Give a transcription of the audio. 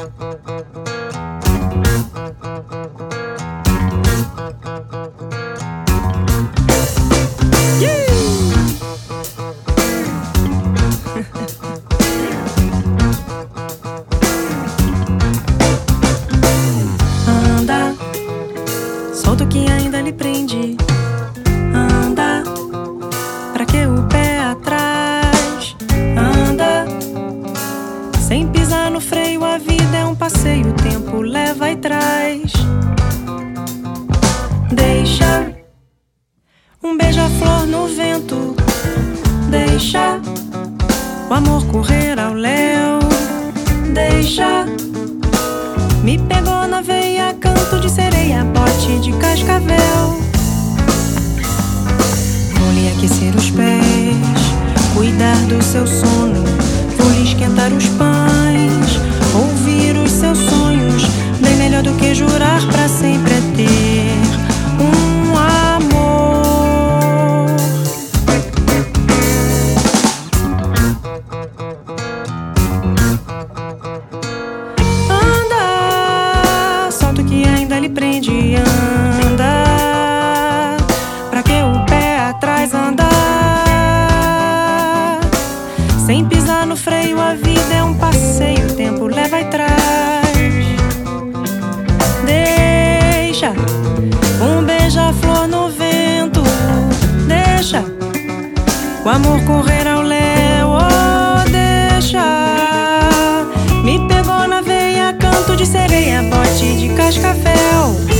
Anda, solta o que ainda lhe prende. Anda, pra que o pé atrás? Anda, sem pisar no freio, a vida é um passeio, o tempo leva e traz. Deixa um beija-flor no vento, deixa o amor correr ao léu, deixa. Me pegou na veia, canto de sereia, bote de cascavel. Vou lhe aquecer os pés, cuidar do seu sono, vou lhe esquentar os pães, ouvir os seus sonhos. Bem melhor do que jurar pra sempre é ter um amor. Anda, solta o que ainda lhe prende. Anda, pra que o pé atrás? Andar sem pisar no freio, a vida é um passeio, o tempo leva e traz. Deixa um beija-flor no vento, deixa o amor correr ao léu, oh, deixa. Me pegou na veia, canto de sereia, bote de cascavel.